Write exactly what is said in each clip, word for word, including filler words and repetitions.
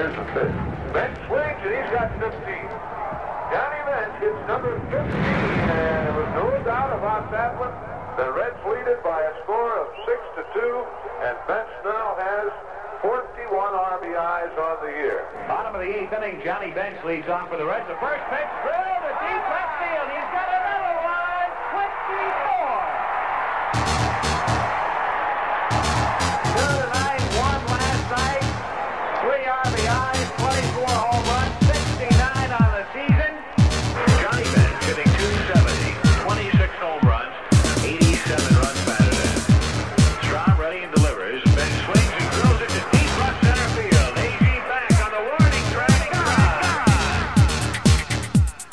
Here's the pitch. Bench swings, and he's got fifteen. Johnny Bench hits number fifteen, and there was no doubt about that one. The Reds lead it by a score of six to two, and Bench now has forty-one R B Is on the year. Bottom of the eighth inning, Johnny Bench leads off for the Reds. The first pitch drilled to deep left field. He's got another one. twenty-four. two to nine, one last night. Three R B Is, twenty-four home runs, sixty-nine on the season. Johnny Bench hitting two seventy, twenty-six home runs, eighty-seven runs batted in. Strahm ready and delivers. Bench swings and drills it to deep left center field. A Z back on the warning track.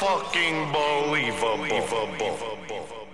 unfucking believable.